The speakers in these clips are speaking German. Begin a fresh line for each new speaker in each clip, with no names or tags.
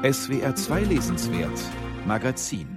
SWR 2 Lesenswert Magazin.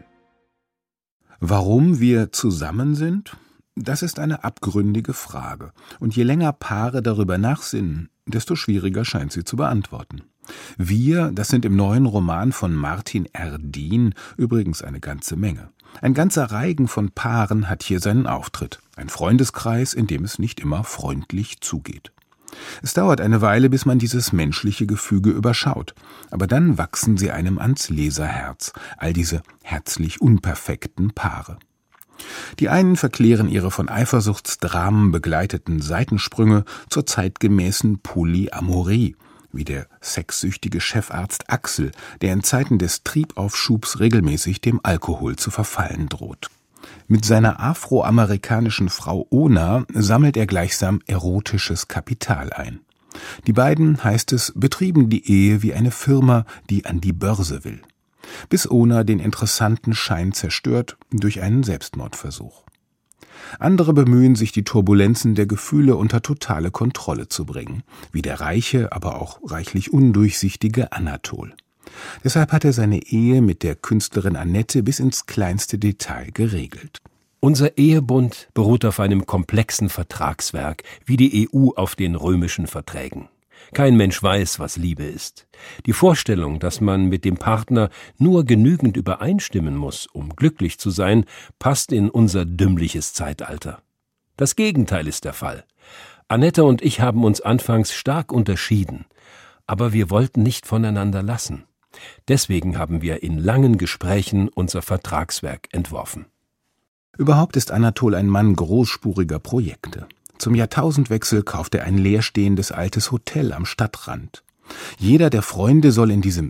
Warum wir zusammen sind? Das ist eine abgründige Frage. Und je länger Paare darüber nachsinnen, desto schwieriger scheint sie zu beantworten. Wir, das sind im neuen Roman von Martin Erdin übrigens eine ganze Menge. Ein ganzer Reigen von Paaren hat hier seinen Auftritt. Ein Freundeskreis, in dem es nicht immer freundlich zugeht. Es dauert eine Weile, bis man dieses menschliche Gefüge überschaut. Aber dann wachsen sie einem ans Leserherz, all diese herzlich unperfekten Paare. Die einen verklären ihre von Eifersuchtsdramen begleiteten Seitensprünge zur zeitgemäßen Polyamorie, wie der sexsüchtige Chefarzt Axel, der in Zeiten des Triebaufschubs regelmäßig dem Alkohol zu verfallen droht. Mit seiner afroamerikanischen Frau Ona sammelt er gleichsam erotisches Kapital ein. Die beiden, heißt es, betrieben die Ehe wie eine Firma, die an die Börse will. Bis Ona den interessanten Schein zerstört durch einen Selbstmordversuch. Andere bemühen sich, die Turbulenzen der Gefühle unter totale Kontrolle zu bringen, wie der reiche, aber auch reichlich undurchsichtige Anatol. Deshalb hat er seine Ehe mit der Künstlerin Annette bis ins kleinste Detail geregelt.
Unser Ehebund beruht auf einem komplexen Vertragswerk, wie die EU auf den römischen Verträgen. Kein Mensch weiß, was Liebe ist. Die Vorstellung, dass man mit dem Partner nur genügend übereinstimmen muss, um glücklich zu sein, passt in unser dümmliches Zeitalter. Das Gegenteil ist der Fall. Annette und ich haben uns anfangs stark unterschieden, aber wir wollten nicht voneinander lassen. Deswegen haben wir in langen Gesprächen unser Vertragswerk entworfen.
Überhaupt ist Anatol ein Mann großspuriger Projekte. Zum Jahrtausendwechsel kauft er ein leerstehendes altes Hotel am Stadtrand. Jeder der Freunde soll in diesem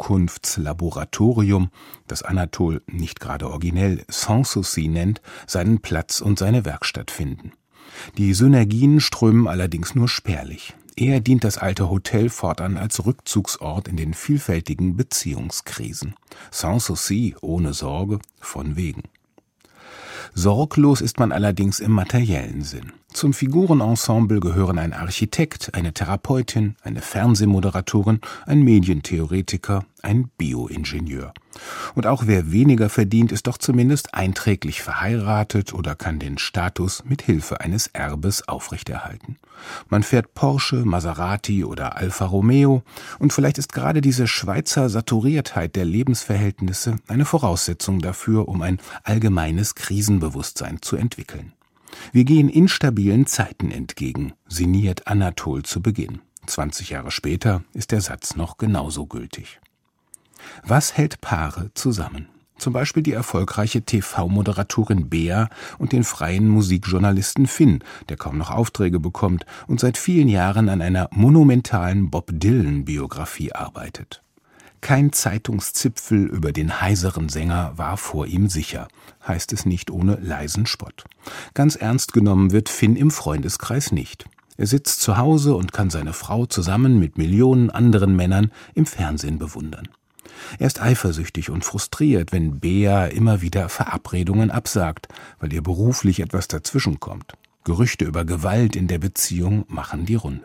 Zukunftslaboratorium, das Anatol nicht gerade originell Sanssouci nennt, seinen Platz und seine Werkstatt finden. Die Synergien strömen allerdings nur spärlich. Eher dient das alte Hotel fortan als Rückzugsort in den vielfältigen Beziehungskrisen. Sanssouci, ohne Sorge, von wegen. Sorglos ist man allerdings im materiellen Sinn. Zum Figurenensemble gehören ein Architekt, eine Therapeutin, eine Fernsehmoderatorin, ein Medientheoretiker, ein Bioingenieur. Und auch wer weniger verdient, ist doch zumindest einträglich verheiratet oder kann den Status mit Hilfe eines Erbes aufrechterhalten. Man fährt Porsche, Maserati oder Alfa Romeo und vielleicht ist gerade diese Schweizer Saturiertheit der Lebensverhältnisse eine Voraussetzung dafür, um ein allgemeines Krisenbewusstsein zu entwickeln. Wir gehen instabilen Zeiten entgegen, sinniert Anatol zu Beginn. 20 Jahre später ist der Satz noch genauso gültig. Was hält Paare zusammen? Zum Beispiel die erfolgreiche TV-Moderatorin Bea und den freien Musikjournalisten Finn, der kaum noch Aufträge bekommt und seit vielen Jahren an einer monumentalen Bob-Dylan-Biografie arbeitet. Kein Zeitungszipfel über den heiseren Sänger war vor ihm sicher, heißt es nicht ohne leisen Spott. Ganz ernst genommen wird Finn im Freundeskreis nicht. Er sitzt zu Hause und kann seine Frau zusammen mit Millionen anderen Männern im Fernsehen bewundern. Er ist eifersüchtig und frustriert, wenn Bea immer wieder Verabredungen absagt, weil ihr beruflich etwas dazwischenkommt. Gerüchte über Gewalt in der Beziehung machen die Runde.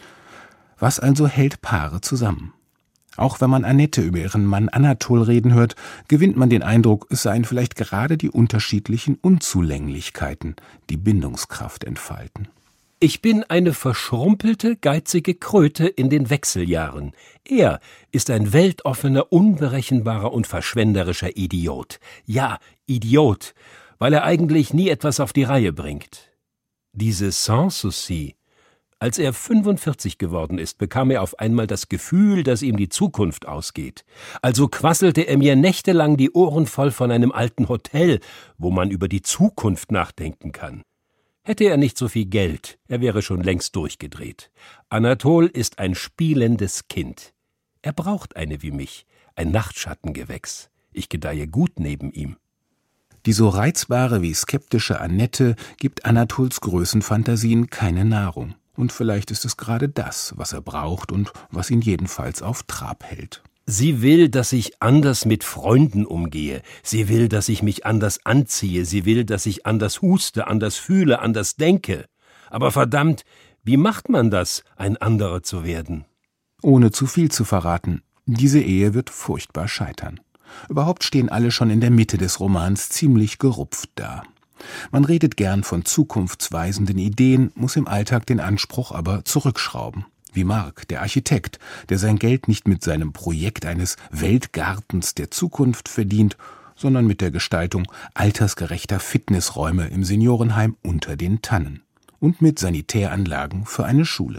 Was also hält Paare zusammen? Auch wenn man Annette über ihren Mann Anatol reden hört, gewinnt man den Eindruck, es seien vielleicht gerade die unterschiedlichen Unzulänglichkeiten, die Bindungskraft entfalten.
Ich bin eine verschrumpelte, geizige Kröte in den Wechseljahren. Er ist ein weltoffener, unberechenbarer und verschwenderischer Idiot. Ja, Idiot, weil er eigentlich nie etwas auf die Reihe bringt. Diese Sanssouci. Als er 45 geworden ist, bekam er auf einmal das Gefühl, dass ihm die Zukunft ausgeht. Also quasselte er mir nächtelang die Ohren voll von einem alten Hotel, wo man über die Zukunft nachdenken kann. Hätte er nicht so viel Geld, er wäre schon längst durchgedreht. Anatol ist ein spielendes Kind. Er braucht eine wie mich, ein Nachtschattengewächs. Ich gedeihe gut neben ihm.
Die so reizbare wie skeptische Annette gibt Anatols Größenfantasien keine Nahrung. Und vielleicht ist es gerade das, was er braucht und was ihn jedenfalls auf Trab hält.
Sie will, dass ich anders mit Freunden umgehe. Sie will, dass ich mich anders anziehe. Sie will, dass ich anders huste, anders fühle, anders denke. Aber verdammt, wie macht man das, ein anderer zu werden?
Ohne zu viel zu verraten. Diese Ehe wird furchtbar scheitern. Überhaupt stehen alle schon in der Mitte des Romans ziemlich gerupft da. Man redet gern von zukunftsweisenden Ideen, muss im Alltag den Anspruch aber zurückschrauben. Wie Marc, der Architekt, der sein Geld nicht mit seinem Projekt eines Weltgartens der Zukunft verdient, sondern mit der Gestaltung altersgerechter Fitnessräume im Seniorenheim unter den Tannen und mit Sanitäranlagen für eine Schule.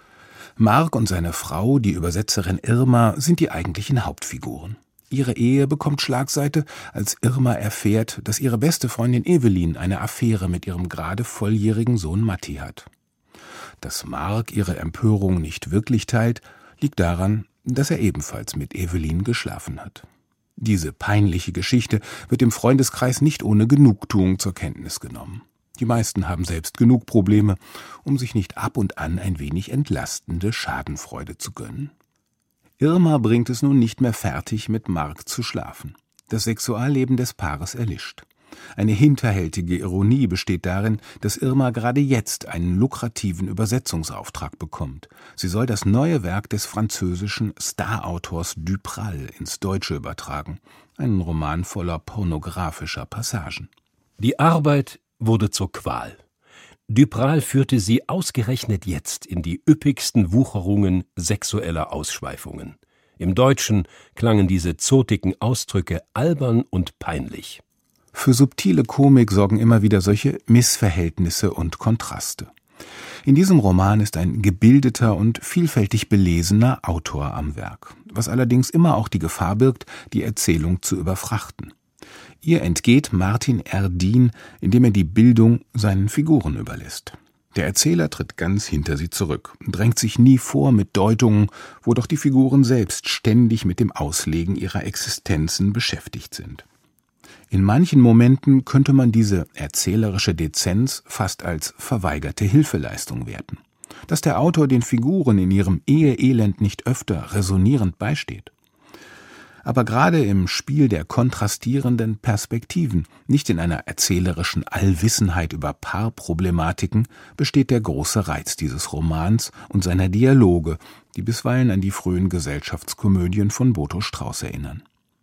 Marc und seine Frau, die Übersetzerin Irma, sind die eigentlichen Hauptfiguren. Ihre Ehe bekommt Schlagseite, als Irma erfährt, dass ihre beste Freundin Evelyn eine Affäre mit ihrem gerade volljährigen Sohn Matti hat. Dass Marc ihre Empörung nicht wirklich teilt, liegt daran, dass er ebenfalls mit Evelyn geschlafen hat. Diese peinliche Geschichte wird im Freundeskreis nicht ohne Genugtuung zur Kenntnis genommen. Die meisten haben selbst genug Probleme, um sich nicht ab und an ein wenig entlastende Schadenfreude zu gönnen. Irma bringt es nun nicht mehr fertig, mit Marc zu schlafen. Das Sexualleben des Paares erlischt. Eine hinterhältige Ironie besteht darin, dass Irma gerade jetzt einen lukrativen Übersetzungsauftrag bekommt. Sie soll das neue Werk des französischen Starautors Dupral ins Deutsche übertragen, einen Roman voller pornografischer Passagen.
Die Arbeit wurde zur Qual. Dupral führte sie ausgerechnet jetzt in die üppigsten Wucherungen sexueller Ausschweifungen. Im Deutschen klangen diese zotigen Ausdrücke albern und peinlich.
Für subtile Komik sorgen immer wieder solche Missverhältnisse und Kontraste. In diesem Roman ist ein gebildeter und vielfältig belesener Autor am Werk, was allerdings immer auch die Gefahr birgt, die Erzählung zu überfrachten. Ihr entgeht Martin Erdin, indem er die Bildung seinen Figuren überlässt. Der Erzähler tritt ganz hinter sie zurück, drängt sich nie vor mit Deutungen, wo doch die Figuren selbst ständig mit dem Auslegen ihrer Existenzen beschäftigt sind. In manchen Momenten könnte man diese erzählerische Dezenz fast als verweigerte Hilfeleistung werten. Dass der Autor den Figuren in ihrem Eheelend nicht öfter resonierend beisteht. Aber gerade im Spiel der kontrastierenden Perspektiven, nicht in einer erzählerischen Allwissenheit über Paarproblematiken, besteht der große Reiz dieses Romans und seiner Dialoge, die bisweilen an die frühen Gesellschaftskomödien von Boto Strauß erinnern.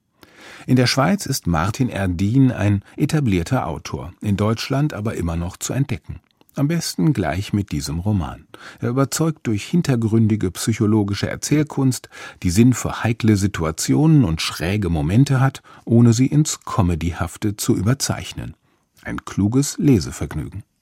In der Schweiz ist Martin Erdin ein etablierter Autor, in Deutschland aber immer noch zu entdecken. Am besten gleich mit diesem Roman. Er überzeugt durch hintergründige psychologische Erzählkunst, die Sinn für heikle Situationen und schräge Momente hat, ohne sie ins Comedyhafte zu überzeichnen. Ein kluges Lesevergnügen.